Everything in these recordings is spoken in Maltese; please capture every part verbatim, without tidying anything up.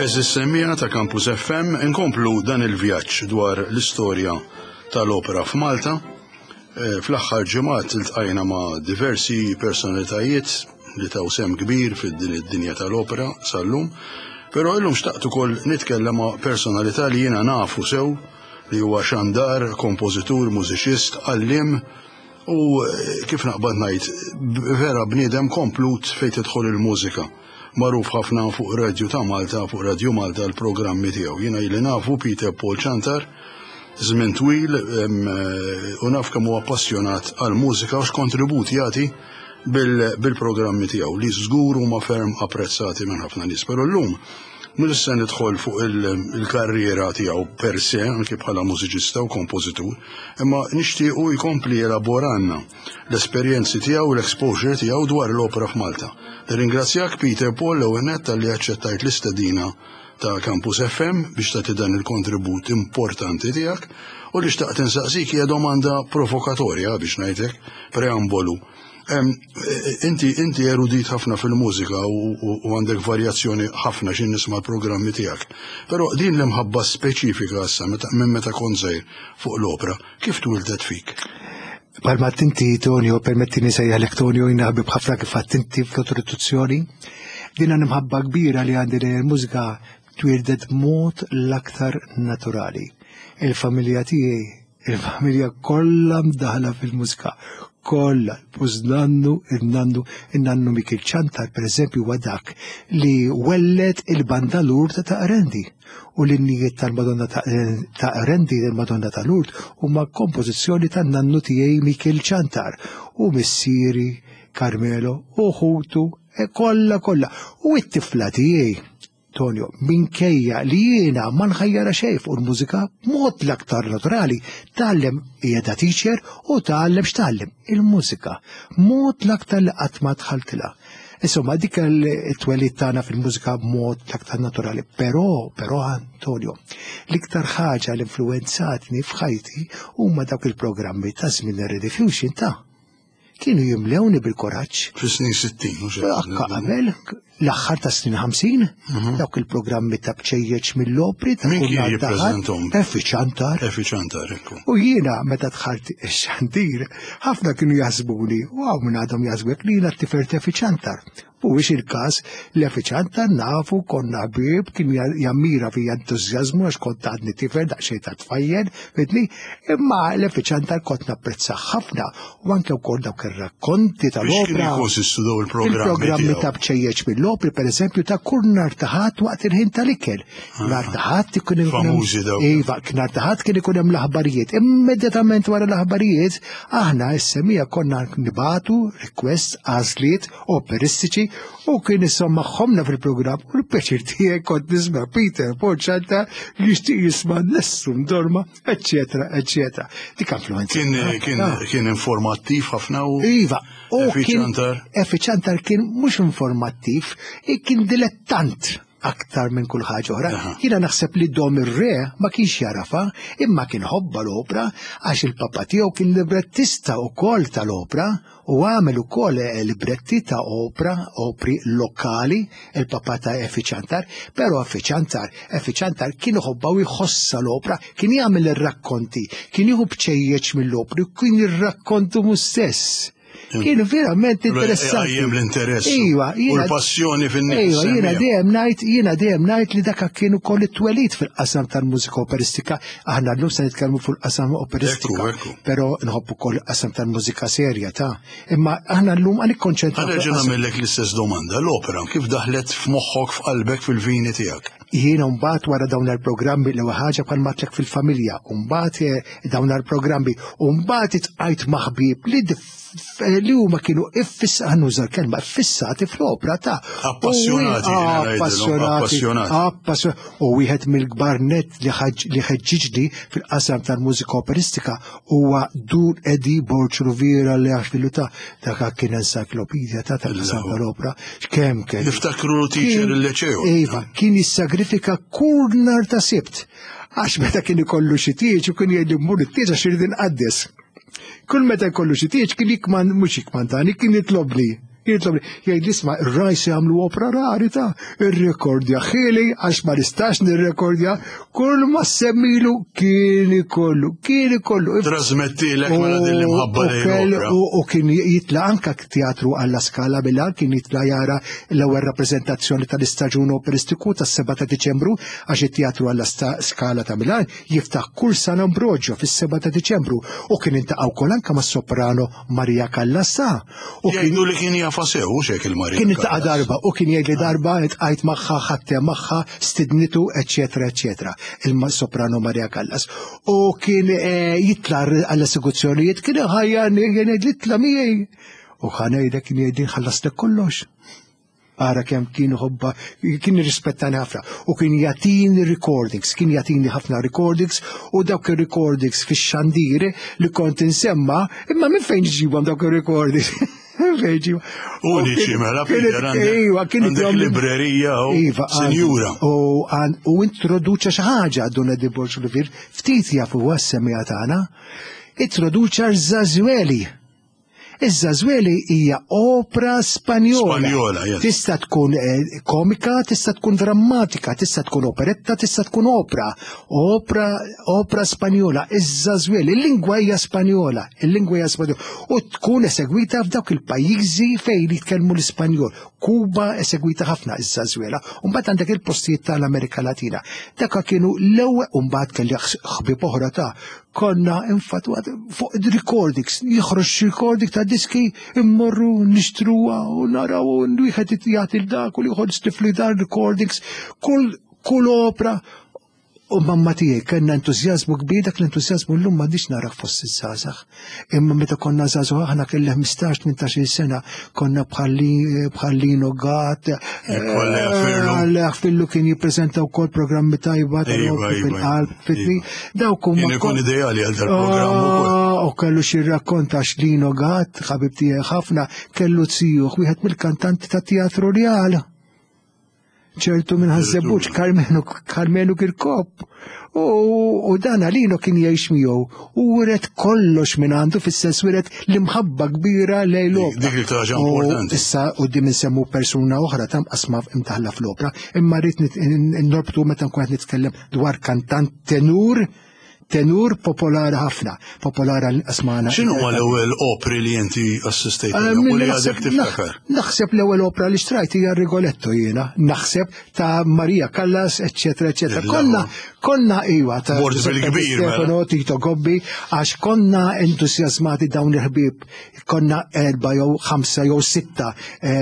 Eżis semmija ta' Campus F M inkomplu dan il-vjaġġ dwar l-istorja tal-opera f'Malta. Fl-aħħar ġimgħat iltqajna ma' diversi personalitajiet li taw sem kbir fid-din id-dinja tal-opera sal-lum, però illum xtaqt ukoll nitkellem ma' personalità li jiena nafu sew li huwa xandar, kompożitur, mużiċist, għalliem u kif naqbad ngħid vera bniedem komplut fejn tidħol il-mużika. Magħruf ħafna fuq radju ta' Malta, fuq Radju Malta l-programmi tiegħu. Jiena ili nafu Peter Paul Chantar, żmien twil u naf kemm huwa appassjonat għall-mużika u x'kontribut jagħti bil-programmi tiegħu li żgur huma ferm apprezzati minn ħafna nies. Però llum mhux se nidħol fuq il-karriera tiegħu per se, anke bħala mużiċista u kompożitur, imma nixtiequ jkompli elaboranna l-esperjenzi tiegħu u l-exposure tiegħu dwar l-opera f'Malta. Nirringrazzjak Peter Paul l-ewwel nett talli aċċettajt l-istedina ta' Campus F M biex tagħti dan il-kontribut importanti tiegħek u li xtaqt insaqsik hija domanda provokatorja biex ngħidlek preambolu. Inti inti erudit ħafna fil-mużika u għandek varjazzjoni ħafna x'in nisma' l-programmi tiegħek. Però din l-imħabba speċifika issa minn meta kont żgħir fuq l-opera, kif twildet fik? Palma tinti Tonio, permettini sejjalek Tonio, jina ħabib ħafna kif tinti fl-introduzzjoni. Din imħabba kbira li għandi l-mużika twildet mod l-aktar naturali. Il-familja tiegħi, il-familja kollha mdaħla fil-mużika. Kolla, pużnannu, il-nannu, il-nannu Mikil Chantar, per eżempju, wadak li wellet il-banda Lourdes ta' Arendi. U l-innijiet tal-Madonna ta' Arendi, il-Madonna ta' Lourdes, huma kompożizzjoni ta' nannu tiegħi Mikil Chantar. U missieri, Carmelo, u ħutu, e kolla kolla. U it-tifla tiegħi, Tonio, minkejja li jiena ma nħajjara xejn fuq il-mużika mod l-aktar naturali, tgħallem qiegħda teacher u tgħallem x'tgħallem il-mużika, mod l-aktar li qatt ma dħaltilha. Insomma, dik it-twelid tagħna fil-mużika mod l-aktar naturali, però però Antonio, l-iktar ħaġa l-influenzatni f'ħajti huma dawk il-programmi ta' żmien ir-Rediffusion ta' kienu jimlewni bil-koraġġ. Fis-snin sittin, mhux Akka qabel, l-aħħar ta' snin ħamsin, dawk il-programmi ta' bċejjeġ mill-opri ta' jippreżenthom. Effi Chantar. Effi Chantar, ekku. U jiena meta dħalt ix-xandir, ħafna kienu jaħsbuni, u minn għadhom jaħsbek li jiena t-tifert Effi Chantar. U biex il-każ li Effi Chantar nafu konna ħbieb kien jammira fi entużjażmu għax kont għadni tifel daqsxejn ta' tfajjel, vedni, imma l-Effi Chantar kont napprezza ħafna u anke wkoll dawk ir-rakkonti tal-opra. Biex jkonsistu daw il-programmi. Il-programmi ta' bċejjeġ mill-opri, per eżempju, ta' kull nhar ta' ħadd waqt il-ħin tal-ikel. Nhar ta' ħadd ikun Famużi daw. Iva, nhar ta' ħadd kien ikun hemm l-aħbarijiet. Immedjatament wara l-aħbarijiet, aħna is-semija konna nibatu request għażliet operistiċi u kien insomma ħomna fil-programm u l-peċir tiegħek kont nisma' Peter Paul Chantar li jixtieq jisma' Nessum Dorma, eċċetera, eċċetera. Dik influenza. Kien informattiv ħafna u Iva, u Effi Chantar. Effi Chantar kien mhux informattiv, kien dilettant aktar minn kull ħaġa oħra. Jiena naħseb li dom ir-re ma kienx jarafa, imma kien ħobba l-opra għax il-papa tiegħu kien librettista wkoll tal-opra u għamel ukoll libretti ta' opra, opri lokali, il-papa ta' Effi Chantar, però Effi Chantar, Effi Chantar kien ħobba u jħossa l-opra, kien jagħmel ir-rakkonti, kien jieħu bċejjeġ mill-opri, kien jirrakkontu mhu stess. Kien verament interessanti. Għajjem l-interess. Iva, u l-passjoni fin-nifs. Iva, jiena dejjem ngħid, jiena dejjem ngħid li dak kienu koll it-twelid fil-qasam tal-mużika operistika. Aħna llum se nitkellmu fil-qasam operistika. Però nħobbu koll qasam tal-mużika serja ta'. Imma aħna llum għan ikkonċentraw. Ħareġa nagħmellek l-istess domanda. L-opera kif daħlet f'moħħok f'qalbek fil-vini tiegħek? Jiena mbagħad wara dawn il-programmi li ħaġa bħal matlek fil-familja, u mbagħad dawn il-programmi, u mbagħad itqajt maħbib li li huma kienu iffissa nużar kelma iffissati fl-opra ta' appassjonati, appassjonati. U wieħed mill-kbar net li ħeġġiġni fil-qasam tal-mużika operistika huwa Dur Edi Borċrovira li għaxfilu ta' dak kien encyclopedia ta' tal-qasam tal-opra. Kemm kien. Niftakru teacher il-leċew. Iva, kien jissagrifika kull nhar ta' sibt. Għax meta kien ikollu xi tieġ u kien jgħid mmur it-tieġ għax irid inqaddes. Kull meta jkollu xi tieġ kien jikman mhux jikman tani kien jitlobni. Jitlob li, jgħid isma' ir-rajs jagħmlu opera rarita, ir-rekordja ħili għax ma nistax nirrekordja, kull ma semmilu kien ikollu, kien ikollu. Trasmettilek mela din l-imħabba lejn opera. U kien jitla' anke teatru alla Skala Milano, kien jitla' jara l-ewwel rappreżentazzjoni tal-istaġun operistiku tas-seba' ta' Diċembru għax it-teatru alla Skala ta' Milan jiftaħ kull San Ambrogio fis-seba' ta' Diċembru u kien intaqgħu wkoll anke mas-soprano Maria Callas. Jgħidu li kien jafa sew xek il-Maria. Kien intaqa' darba u kien jgħid li darba tqajt magħha ħadtem magħha stidnitu eċetera eċetera il-soprano Maria Callas. U kien jitla' għall-esekuzzjonijiet kien ħajjan jgħid li tla' miegħi. U ħanejdek kien jgħid ħallaslek kollox. Ara kemm kien ħobba, kien jirrispettani ħafna u kien jagħtini recordings, kien jagħtini ħafna recordings u dawk ir-recordings fix-xandir li kont insemma, imma minn fejn iġibhom dawk ir-recordings? Uniċi mela Peter għandek librerija u sinjura. U introduċa xi ħaġa Donna di Borġolivir ftit jafu huwa s-semmija tagħna, introduċa Żażweli. Iż-Żażweli hija opera Spanjola. Spanjola, yes. Tista' tkun komika, tista' tkun drammatika, tista' tkun operetta, tista' tkun opera. Opera, opera Spanjola. Iż-Żażweli, il-lingwa hija Spanjola, il-lingwa hija Spanjola. U tkun esegwita f'dawk il-pajjiżi fejn jitkellmu l-Ispanjol. Kuba esegwita ħafna iż-Żażwela. U mbagħad għandek il-postijiet tal-Amerika Latina. Dak kienu l-ewwel u mbagħad kelli ħbieb oħra ta' konna infatwat fuq recordings, jħroġ recording ta' diski immorru nixtruha u naraw u wieħed jagħti l-dak u jħodd stifli dar recordings kull kull opra. U mamma tiegħi kellna entużjażmu kbir, dak l-entużjażmu llum m'għandix narah fost iż-żgħażagħ. Imma meta konna żagħżugħ aħna kellha ħmistax tmintax-il sena konna bħallino Gat, Fillu kien jippreżenta wkoll programmi tajba fil-qalb fitri. Dawk huma. Kien ikun ideali għal dal-programm ukoll. U kellu xi rrakkonta x'Lino Gat, ħabib tiegħi ħafna, kellu tziju wieħed mill-kantanti ta' Teatru Real. ċertu minn ħazzebuċ Carmenu Kirkop. U dan Lino kien jgħix miegħu u wret kollox minn għandu fis-sens wret l-imħabba kbira lejn l-opra. Dik li ħaġa importanti. Issa quddiem insemmu persuna oħra tam qasma imtaħla fl-opra, imma rrid norbtu meta nkun qed nitkellem dwar kantant tenur tenur popolari ħafna, popolari asmana. X'inhu huwa l-ewwel opri li inti assistejt u li għadek tiftakar? Naħseb l-ewwel opra li xtrajt hija Rigoletto jiena, naħseb ta' Maria Callas, eċetera, eċetera. Konna konna iwa ta' Stefano Tito Gobbi għax konna entusjazmati dawn il-ħbieb. Konna erba' jew ħamsa jew sitta,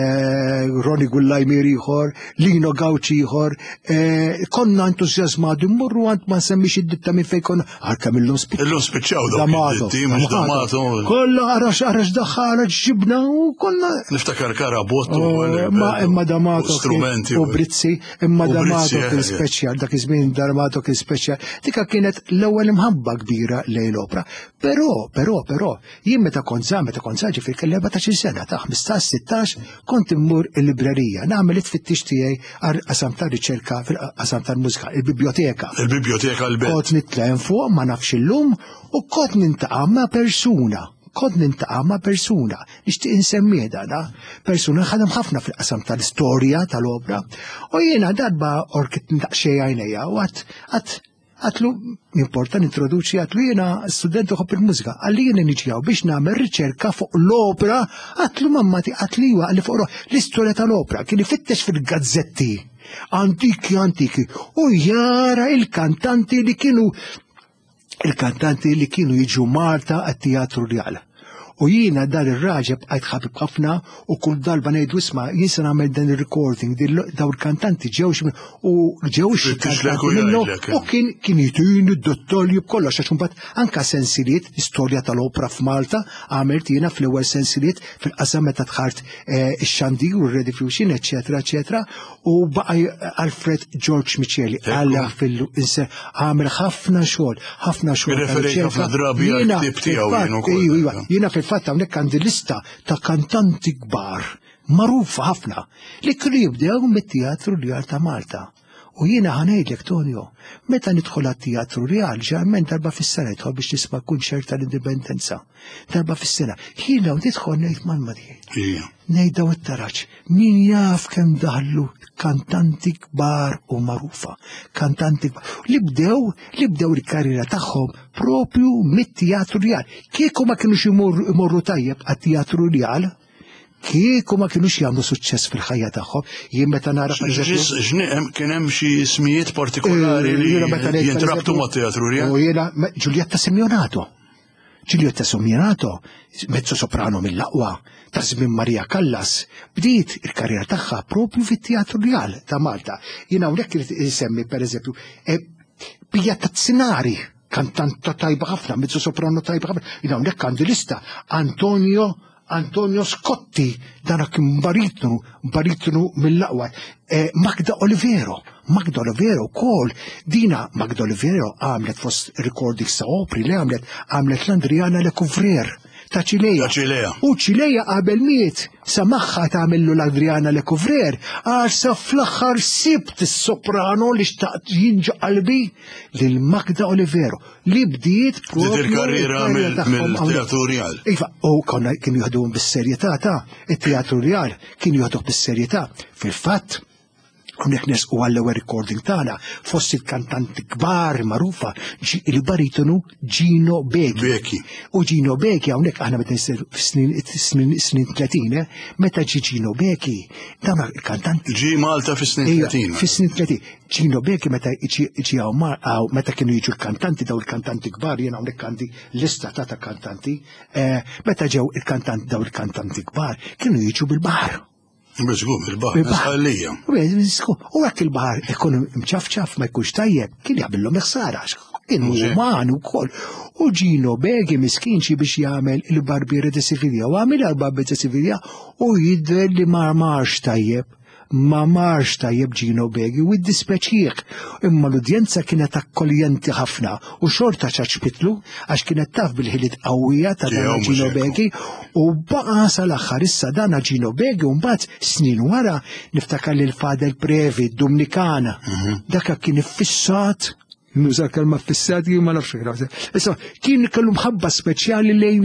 Roni Gullajmir ieħor, Lino Gawċi ieħor, konna entusjazmati mmorru għand ma nsemmix id-ditta minn fejn konna għalkemm illum spiċċaw. Illum spiċċaw Damato, mhux Damato. Kollha arax arax daħħal ġibna u konna. Niftakar Karabottu. Imma Damato strumenti u Brizzi, imma Damato kien speċjal, dak iż-żmien Damato kien speċjal. Dika kienet l-ewwel imħabba kbira lejn l-opra. Però, però, però, jien meta kont żgħar, meta kont żgħar ġifier kelli erbatax-il sena ta' ħmistax sittax kont immur il-librerija, nagħmel it-tfittix tiegħi għal qasam ta' riċerka fil-qasam tal-mużika, il-biblioteka. Il-biblioteka l-belt. Kont nitlem fuq ma nafx illum u kont nintaqa' ma' persuna. Kont nintaqa' ma' persuna. Nixtieq insemmih dana. Persuna ħadem ħafna fil-qasam tal-istorja tal-opra. U jiena darba orkit nintaq xejn għajnejja u għat għat għatlu importa nintroduċi għatlu jiena student uħobb il-mużika. Għalli jiena niġjaw biex nagħmel riċerka fuq l-opra, għatlu mammati għatli għalli fuq l-istorja tal-opra. Kien ifittex fil-gazzetti. Antiki, antiki. U jara il-kantanti li kienu il-kantanti li kienu jiġu Malta għat-Teatru Real. U jiena dar ir-raġeb għajt ħabib ħafna u kull darba ngħidu isma' jien se nagħmel dan ir-recording daw il-kantanti ġewx u ġewx kantanti minnu u kien kien jitini d-dettalji b'kollox għax imbagħad anke sensiliet istorja tal-opra f'Malta għamilt jiena fl-ewwel sensiliet fil-qasam meta tħart ix-xandir u r-rediffusion eċetera eċetera u baqa' Alfred George Micheli għalla fil-inser għamel ħafna xogħol ħafna xogħol. Jiena fatta hawnhekk għandi lista ta' kantanti kbar, magħrufa ħafna, li kienu jibdew mit-Teatru Real ta' Malta. U jiena ħanejdlek Tonio, meta nidħol għat-Teatru Real ġarmen darba fis-sena jidħol biex nisma' kunċert tal-Indipendenza. Darba fis-sena. Jiena u nidħol ngħid malma tiegħi. Ngħid daw it-taraġġ, min jaf kemm daħlu kantanti kbar u magħrufa. Kantanti kbar. Li bdew, li bdew il-karriera tagħhom propju mit-Teatru Real. Kieku ma kinux imorru tajjeb għat-Teatru Real, kieku ma kienux jagħmlu suċċess fil-ħajja tagħhom, jien meta nara kien hemm xi ismijiet partikolari li jintrabtu mat-Teatru Real. U jiena Giulietta Semjonato. Giulietta Semjonato, mezzo soprano mill-aqwa, ta' żmien Marija Callas, bdiet il-karriera tagħha propju fit-Teatru Real ta' Malta. Jiena hawnhekk irid isemmi pereżempju Pija Tazzinari, kantanta tajba ħafna, mezzo soprano tajba ħafna. Jiena hawnhekk għandi lista Antonio Antonio Scotti, dana kien baritnu, baritnu mill-aqwa. Eh, Magda Olivero, Magda Olivero kol, dina Magda Olivero għamlet fost recordings ta' opri li għamlet, għamlet l-Andriana Lecouvreur ta' Ċileja. Ta' Ċileja. U Ċileja qabel miet, sa maħħa tagħmillu l-Adriana Lecouvreur, għax sa fl-aħħar sibt is-soprano li xtaqt jinġa qalbi lil Magda Olivero li bdiet propju il-karriera mill-Teatru Real. Iva, u konna kienu jieħduhom bis-serjetà ta' it-Teatru Real, kienu jieħduh bis-serjetà. Fil-fatt, Unek nes u għall-ewwel recording tagħna fost il-kantanti kbar magħrufa il-baritonu Gino Becchi. U Gino Becchi hawnhekk aħna meta fis-snin tletin, meta ġi Gino Becchi, dawn il-kantanti ġi Malta fis-snin tletin. Fis-snin tletin. Gino Becchi meta ġi hawn meta kienu jiġu l-kantanti daw il-kantanti kbar, jien hawnhekk għandi lista ta' kantanti, meta ġew il-kantanti daw il-kantanti kbar kienu jiġu bil-baħar. Bizgum, il-bahar, nisħallija. U għak il-bahar ikun mċafċaf ma jkunx tajjeb, kien jgħabillu meħsara, kien uman u kol. U Gino Becchi miskinċi biex jgħamil il-barbiere de Sivilja, u għamil il-barbiere de Sivilja u jidver li ma marx tajjeb, ma marx tajjeb Gino Becchi u id-dispeċiq. Imma l-udjenza kienet akkoljenti ħafna u xorta ċaċpitlu għax kienet taf bil-ħiliet qawwija ta' dana Gino Becchi u baqa sal-aħħar issa dana Gino Becchi u mbagħad snin wara niftakar li l-Fadel Previ d-Dominikana dak kien iffissat. Nuża kelma fissati ma nafx ħra. Issa kien kellu mħabba speċjali lejn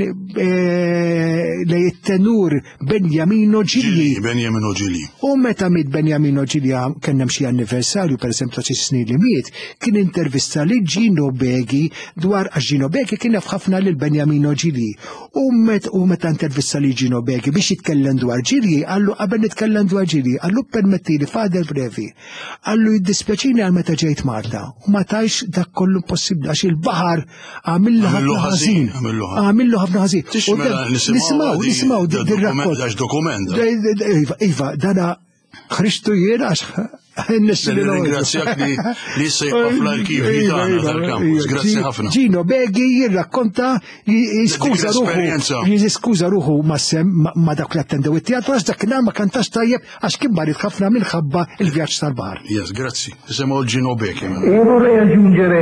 lejn it-tenur Beniamino Gigli. Beniamino Gigli. U meta miet Beniamino Gigli kien hemm xi anniversarju pereżempju xi snin li miet, kien intervista li Gino Becchi dwar għax Gino Becchi kien jaf ħafna lil Beniamino Gigli. U met u meta intervista li Gino Becchi biex jitkellem dwar Gigli, għallu qabel nitkellem dwar Gigli, għallu permettili Fadel Previ. Għallu jiddispjaċini għal meta ġejt Malta u ma tajx dak kollu possibbli għax il-baħar għamillu ħafna ħażin. Għamillu ħafna ħażin. Nisimgħu, nisimgħu dir-rapport. Iva, dana ħriġtu jiena għax Ringrazzjak li sejqa fl-arkivi tagħna tal-kampus. Grazzi ħafna. Gino Becchi jirrakkonta jiskuża ruħu, jiskuża ruħu ma dak li attendew it-teatru għax dak ma kantax tajjeb għax kien barit ħafna minħabba il-vjaġġ tal-baħar. Yes, grazzi. Isemgħu Gino Becchi. Io vorrei aggiungere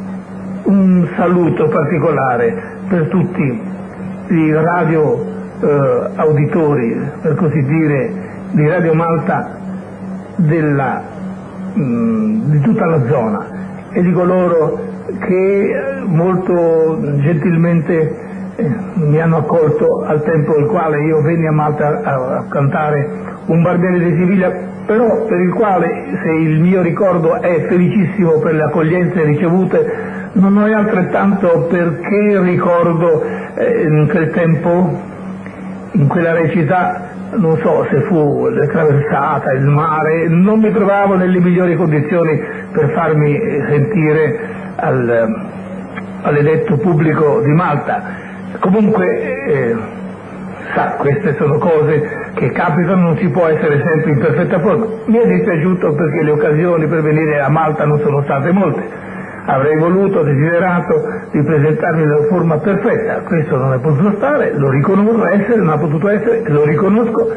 un saluto particolare per tutti i radio auditori, per così dire, di Radio Malta della, mh, di tutta la zona e di coloro che molto gentilmente eh, mi hanno accolto al tempo nel quale io venni a Malta a, a cantare un Barbiere di Siviglia, però per il quale, se il mio ricordo è felicissimo per le accoglienze ricevute, non è altrettanto perché ricordo eh, in quel tempo, in quella recita, non so se fu la traversata, il mare, non mi trovavo nelle migliori condizioni per farmi sentire al, all'eletto pubblico di Malta. Comunque, eh, sa, queste sono cose che capitano, non si può essere sempre in perfetta forma. Mi è dispiaciuto perché le occasioni per venire a Malta non sono state molte. Avrei voluto, desiderato di presentarmi nella forma perfetta, questo non è potuto stare, lo riconosco essere, non ha potuto essere, lo riconosco,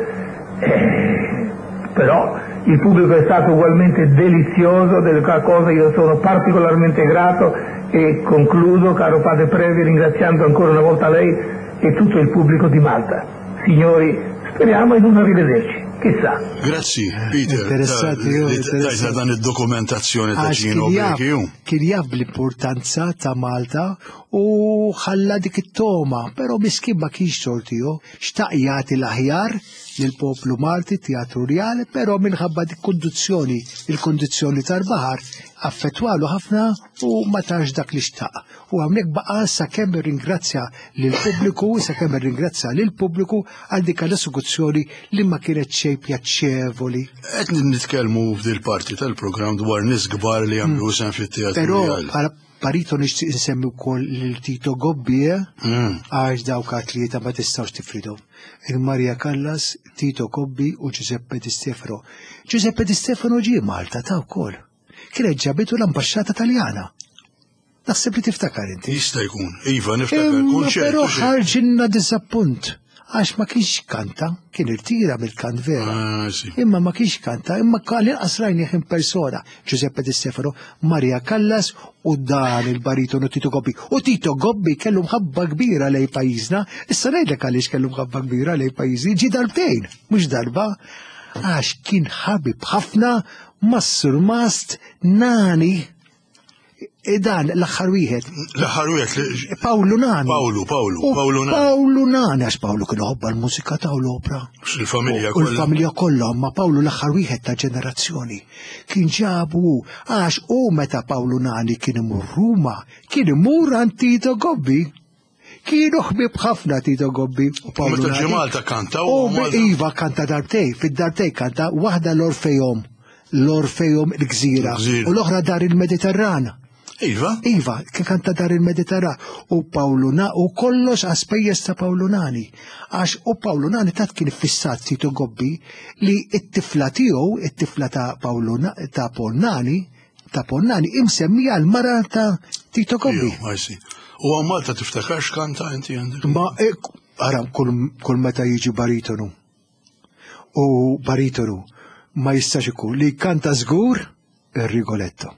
eh, però il pubblico è stato ugualmente delizioso, della cosa io sono particolarmente grato e concludo, caro Padre Previ, ringraziando ancora una volta lei e tutto il pubblico di Malta. Signori, speriamo in un arrivederci. chissà. Grazzi, Peter. Interessati, io, Tajta dan id-dokumentazzjoni ta' Gino Becchio. Kien jaf l-importanza ta' Malta u ħalla dik it-toma, però miskin ma kienx sortiju, xtaq jagħti l-aħjar lill-poplu Malti teatru reali, però minħabba dik kondizzjoni, il-kondizzjoni tal-baħar affettwalu ħafna u ma tax dak li xtaq. U hawnhekk baqa' sakemm irringrazzja lill-pubbliku, sakemm irringrazzja lill-pubbliku għal dik l-esekuzzjoni li ma kienet xejn pjaċevoli. Qed nitkellmu f'dil parti tal-programm dwar nies kbar li jagħmlu sem fit-teatru reali. Però parito nixtieq insemmi wkoll lil Tito Gobbi għax dawk tlieta ma tistgħux tifridu. Il-Marja Callas, Tito Gobbi u Giuseppe Di Stefano. Giuseppe Di Stefano ġie Malta ta' wkoll. Kienet ġabitu l-Ambaxxata Taljana. Naħseb li tiftakar inti. Jista' jkun, iva niftakar kunċett. Però ħarġilna disappunt. Għax ma kienx kanta, kien irtira mill-kant vera. Imma ma kienx kanta, imma kalli qasrajni in persona. Giuseppe Di Stefano, Marja Callas u dan il-baritonu Tito Gobbi. U Tito Gobbi kellu mħabba kbira lej pajjiżna, issa ngħidlek għaliex kellu mħabba kbira lej pajjiżi, ġi darbtejn, mhux darba. Għax kien ħabib ħafna Massur Mast Nani. Dan l-aħħar wieħed. L-aħħar wieħed. Pawlu Nani. Pawlu, Pawlu, Pawlu Nani. Pawlu Nani, għax Pawlu kienu ħobba l-mużika ta' l-opra. Il-familja kollha. Il-familja kollha, ma Pawlu l-aħħar wieħed ta' ġenerazzjoni. Kien ġabu għax u meta Pawlu Nani kien imur Ruma, kien imur għand Tito Gobbi. Kienu ħbib ħafna Tito Gobbi u Pawlu Nani. Meta Malta kanta u Iva kanta darbtej, fid-darbtej kanta waħda l-Orfejom, l-Orfejom l-Gżira u l-oħra dar il-Mediterran. Iva? Iva, kanta dar il-Mediterran. U Pawlu Nani, u kollox għaspejjeż ta' Pawlu Nani. Għax u Pawlu Nani tat kien fissat Tito Gobbi li it-tifla tiegħu, it-tifla ta' Pawlu ta' Paul Nani, ta' Paul Nani imsemmija l-mara ta' Tito Gobbi. U għal Malta tiftakarx kanta inti għandek? Ma, ara, kull meta jiġi baritonu. U baritonu ma jistax ikun li kanta żgur ir-Rigoletto.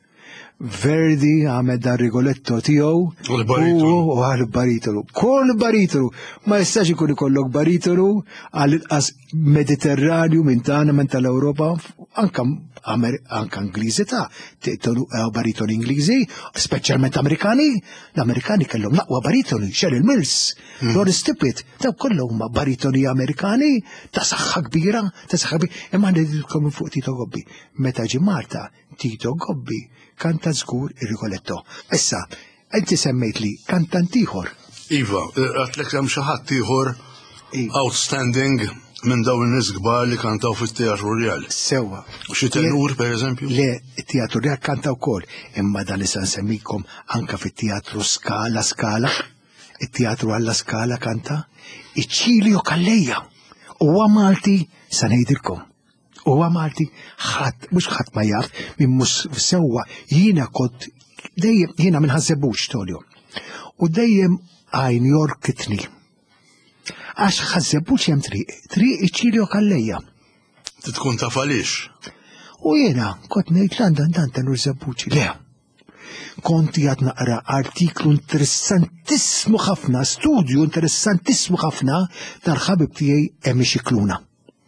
Verdi għamed da Rigoletto tiegħu u għal baritonu. Kull baritonu ma jistax ikun ikollok baritonu għal inqas Mediterranju minn tagħna minn tal-Ewropa anke anke Ingliżi ta' baritoni Ingliżi, speċjalment Amerikani. L-Amerikani kellhom naqwa baritoni, Cheryl Mills, Loris Tippett, daw kollhom huma baritoni Amerikani ta' saħħa kbira, ta' saħħa kbira. Imma ngħidilkom fuq Tito Gobbi. Meta ġie Malta, Tito Gobbi kanta żgur ir-Rigoletto. Issa, inti semmejt li kantant ieħor. Iva, għatlek hemm xi ħadd ieħor outstanding minn dawn in-nies kbar li kantaw fit-teatru reali. Sewwa. Xi tenur pereżempju? Le, it-teatru reali kanta wkoll, imma dan issa nsemmikom anke fit-teatru Skala Skala, it-teatru alla Skala kanta, Icilio Calleja. Huwa Malti sa ngħidilkom. Huwa Malti ħadd mhux ħadd ma jaf minn mhux sewwa jiena kont dejjem jiena minn Ħażebbuġ Tolju. U dejjem għajn jorkitni. Għax Ħażebbuġ hemm triq, triq Icilio Calleja. Tkun taf għaliex. U jiena kont ngħid London dan tenur Żebbuġi. Le. Kont jgħid naqra artiklu interessantissimu ħafna, studju interessantissimu ħafna tal-ħabib tiegħi Emi Scicluna.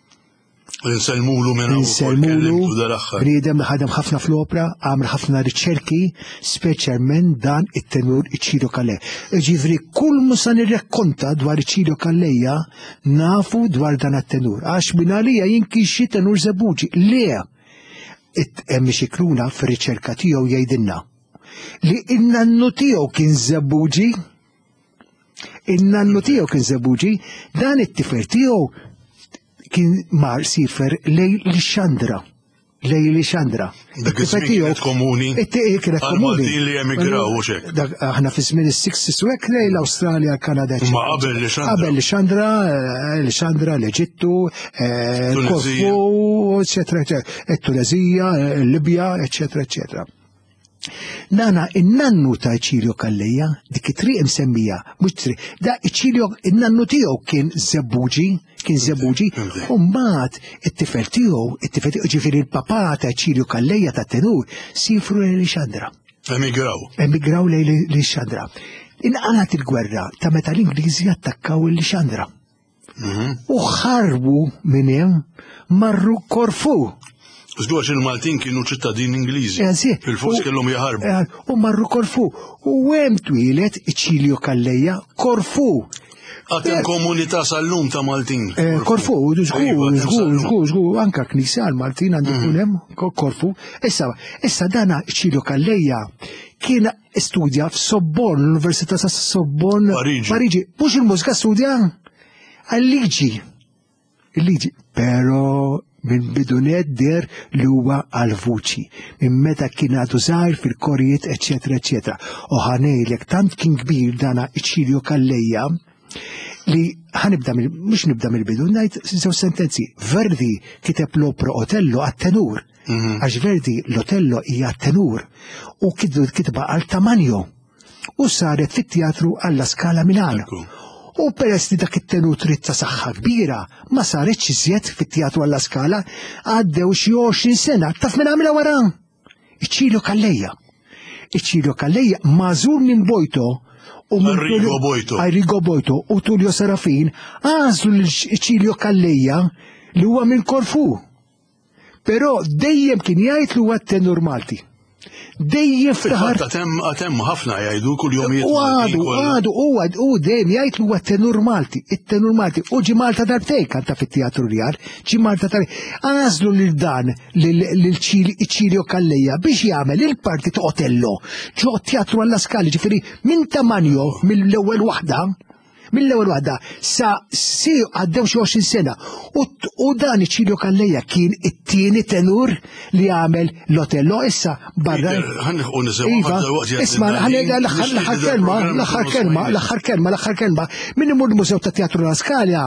Nselmulu minn Nselmulu, bniedem li ħadem ħafna fl-opra, għamel ħafna riċerki, speċjalment dan it-tenur Icilio Calleja. Ġifri, kull musa nirrakkonta dwar Icilio Calleja nafu dwar dan it-tenur. Għax minn għalija jinki xi tenur Żebbuġi. Le, Emi Scicluna fir-riċerka tiegħu jgħidilna li in-nannu tiegħu kien Żebbuġi, in-nannu tiegħu kien Żebbuġi, dan it-tifel tiegħu kien mar sifer lej Lixandra. Lej Lixandra. Kienet komuni. Kienet komuni. Għal-Maltin li emigraw u xek. Aħna fi żmien is-sixties u hekk lej l-Awstralja, Kanada. Ma qabel Lixandra. Qabel Lixandra, Lixandra, l-Eġittu, Korfu, eċetera, it-Tunezija, Libja, eċetera, eċetera. Nana, in-nannu ta' Icilio Calleja, dik it-triq imsemmija, mhux triq, da Icilio, in-nannu tiegħu kien Żebbuġi, kien Żebbuġi, u mbagħad it-tifel tiegħu, it-tifel tiegħu ġifieri l-papà ta' Icilio Calleja ta' tenur, sifru lejn Lixandra. Emigraw. Emigraw lejn Lixandra. Inqalat il-gwerra ta' meta l-Ingliżi attakkaw il-Lixandra. u ħarbu minn hemm marru Korfu. Żgħax il-Maltin kienu ċittadini Ingliżi. Fil-fos kellhom jaħarbu. U marru Korfu. U hemm twilet Icilio Calleja Korfu. Għatem komunità sal-lum ta' Maltin. Korfu, żgur, żgur, żgur, żgur, anka knisja għal-Maltin għandu jkun hemm Korfu. Issa, issa dana Icilio Calleja kien studja f'Sorbonne, l-Università ta' Sorbonne. Pariġi. Mhux il-mużika studja għal-liġi. Il-liġi. Però minn bidunet der li huwa għal-vuċi. Minn meta kien għadu żgħir fil-korijiet, eċetera, eċetera. U ħanejlek tant kien kbir dana Icilio Calleja li ħanibda mhux nibda mill-bidu ngħid żew sentenzi. Verdi kiteb l-opera Otello għat-tenur. Għax Verdi l-Otello hija għat-tenur u kitba għal-Tamanjo u saret fit-teatru alla Scala Milano. U peress li dak it-tenur trid ta' saħħa kbira ma saretx iżjed fit-teatru alla Scala għaddew xi għoxrin sena. Taf min għamilha wara? Icilio Calleja. Icilio Calleja mażur minn Bojto u Arrigo Bojto. Arrigo Bojto u Tullio Serafin għażlu l-Icilio Calleja li huwa minn Korfu. Però dejjem kien jgħid li huwa tenur Malti. Dejjem ftaħar. Għatem ħafna jgħidu kull jom jgħidu. Għadu, għadu, u u dejjem jgħid li huwa tenur Malti, it-tenur Malti. U ġi Malta darbtejn kanta fit-Teatru Real, ġi Malta darbtejn. Għażlu lil dan l-Icilio Calleja biex jagħmel il-parti ta' Otello ġo Teatru alla Scala, ġifieri minn Tamanjo mill-ewwel waħda. Mill-ewwel waħda sa si għaddew xi għoxrin sena u dan Icilio Calleja kien it-tieni tenur li għamel l-Otello issa barra. Isma' l-aħħar kelma, l-aħħar kelma, l-aħħar kelma, l-aħħar kelma min imur l-Mużew ta' Teatru alla Scala.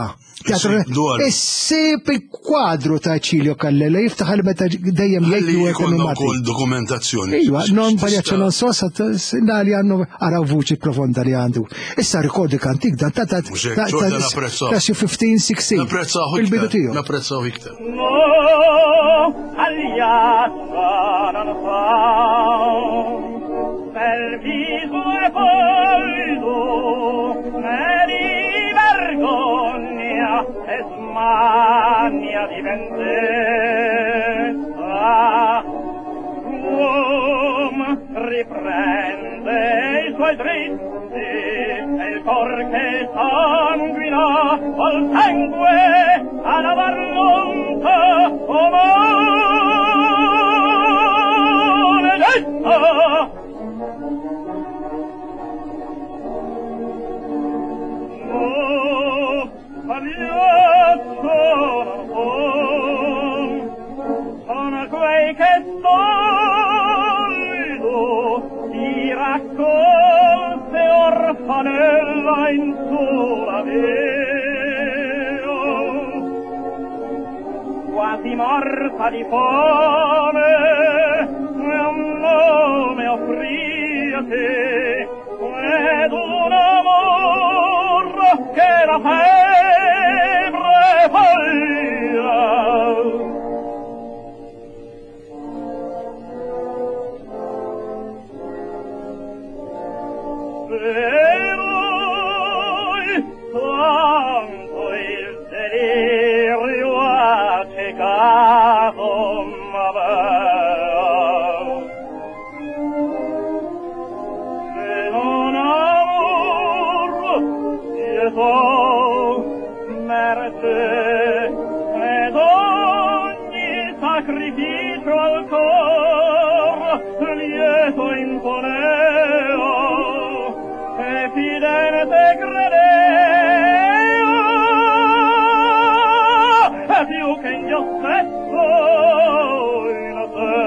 Issib il-kwadru ta' Icilio Calleja jiftaħ meta dejjem jgħid li huwa wkoll dokumentazzjoni. Iva, non pagliaccio non so sa li għandu araw vuċi profonda li għandu. Issa rikordi kantik dan ta' ta' ta' xi fifteen sixteen. Il-bidu tiegħu. Napprezzaw iktar. Per viso e poldo, di vergogna e smania di vendetta. L'uomo riprende i suoi dritti e il cor che sanguina col sangue a lavar l'onta o maledetta. Sono quei che stoldo ti raccolse orfanella in sola veo, quasi morta di fame, e un nome offrì a te ed un amor che la febbre follia. Quanto il delirio ha ciecato m'aveva, se non amor dietro merce ed ogni sacrificio al cor lieto imponeva e fidente credeva più che in Dio stesso in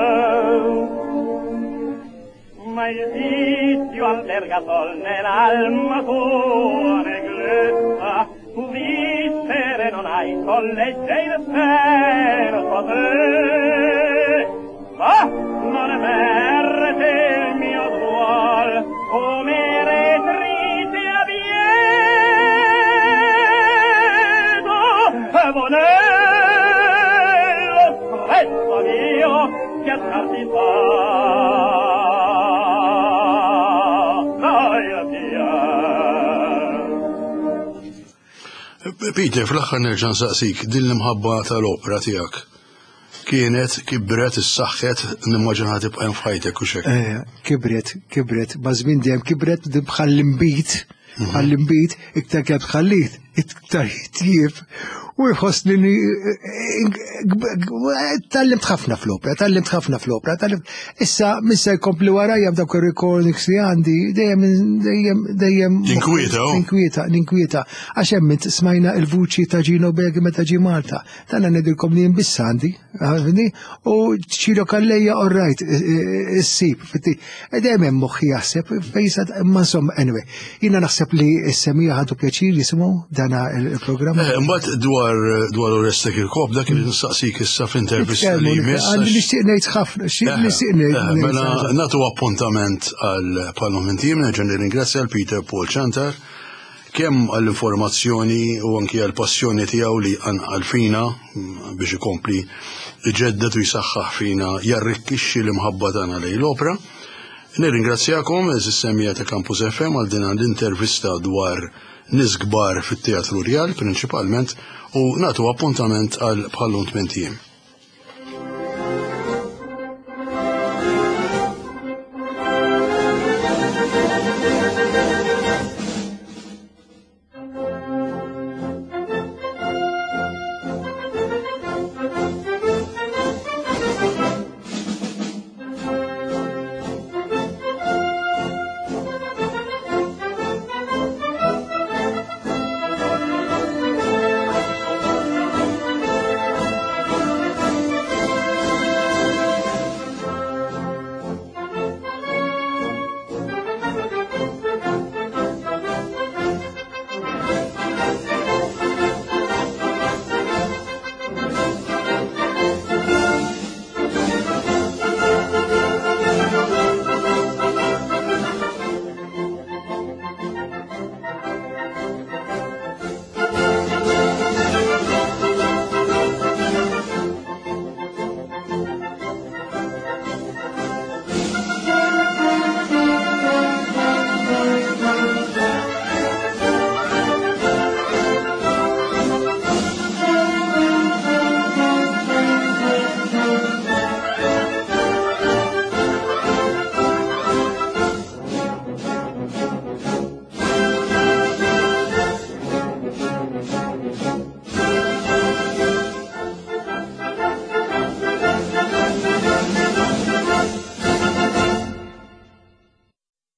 te, ma il vizio albergato nell'alma tua negletta, tu vissere non hai con legge il seno a te, ma non emerge il mio duol come retrite a viedo e vonello stretto mio che attarti fa dai la via. Peter, fl-aħħar nerġa' nsaqsik, din l-imħabba tal-opera tiegħek kienet kibret is-saħħet nimmaġinha tibqa' hemm f'ħajtek u xek. Kibret, kibret, mażmin dejjem kibret bħall-imbit, bħall-imbit iktar kemm tħallit, iktar jitjieb u jħossni li tallimt ħafna fl-opera, tallimt ħafna fl-opera, tallimt. Issa missa jkompli warajja b'dawk ir-recordings li għandi dejjem dejjem dejjem Ninkwieta. Ninkwieta, ninkwieta għax hemm smajna l-vuċi ta' Gino Bergi meta ġie Malta. Tana ngħidilkom li jinbiss għandi, u Ciro Calleja all right, issib. Dejjem hemm moħħi jaħseb fejsa ma insomma anyway. Jiena naħseb li s-semija ħadu pjaċir jisimgħu dana il-programm. Mbagħad dwar dwar Oresta Kirkhope dak li nistaqsik issa f'intervista li jmiss. Għandi nixtieq ngħid ħafna, nixtieq ngħid. Mela nagħtu appuntament għal Parliament Team, nerġa' nirringrazzja l Peter Paul Chantar kemm għall-informazzjoni u anki għall-passjoni tiegħu li għanqal fina biex ikompli iġeddet u jsaħħaħ fina jarrikkixxi l-imħabba tagħna lejn l-opera. Nirringrazzjakom eżis-semmija ta' Campus F M għal din l-intervista dwar nies kbar fit-Teatru Real prinċipalment u nagħtu appuntament għal Parliament Team.